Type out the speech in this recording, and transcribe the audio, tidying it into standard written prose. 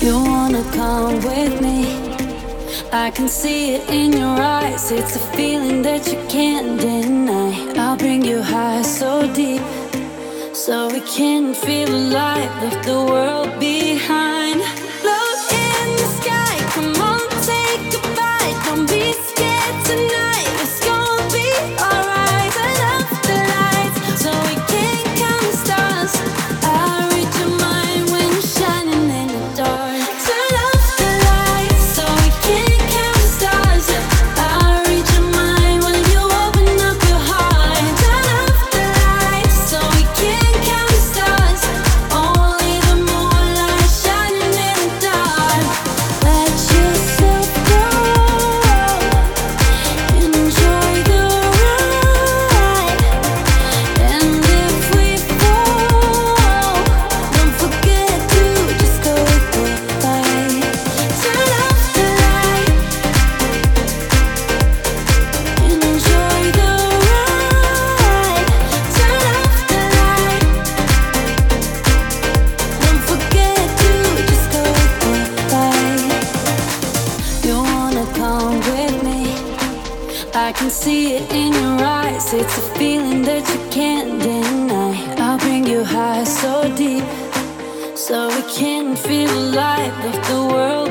You wanna come with me? I can see it in your eyes. It's a feeling that you can't deny. I'll bring you high so deep, so we can feel alive. Left the world behind. Look in the sky, come on, take a bite. Don't be scared tonight. It's gonna be alright. Turn off the lights so we can count the stars. I'll read your mind when you're shining in the dark. Turn off the lights so we can count the stars. I'll read your mind when you open up your heart. Turn off the lights so we can count the stars. Only the moonlight shining in the dark. Let yourself go. Enjoy the ride. And if we fall, don't forget to just go with the light. Turn off the light. Enjoy the ride. Turn off the light. Don't forget to just go with the light. You wanna come with me? I can see it in your eyes. It's a feeling that you can't deny. I'll bring you high so deep, so we can feel alive. Left the world